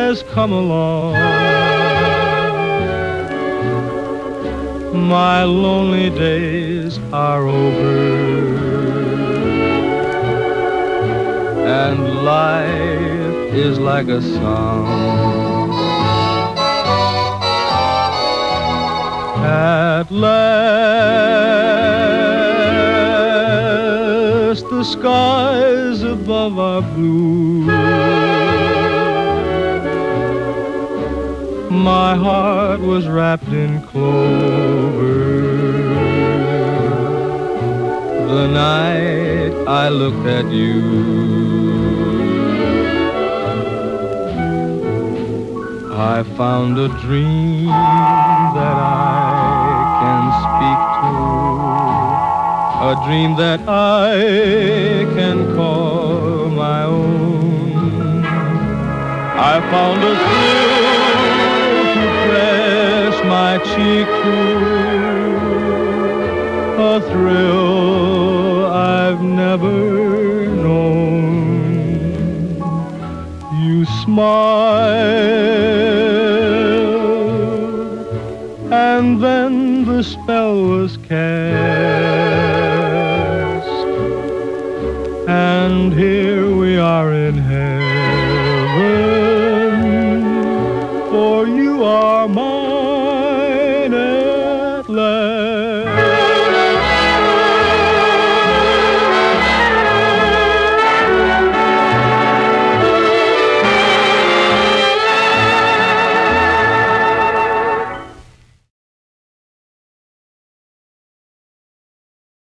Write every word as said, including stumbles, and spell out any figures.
has come along. My lonely days are over, and life is like a song. At last the skies above are blue. My heart was wrapped in clover the night I looked at you. I found a dream that I can speak to, a dream that I can call my own. I found a thrill to press my cheek to, a thrill I've never known. You smiled, and then the spell was cast, and here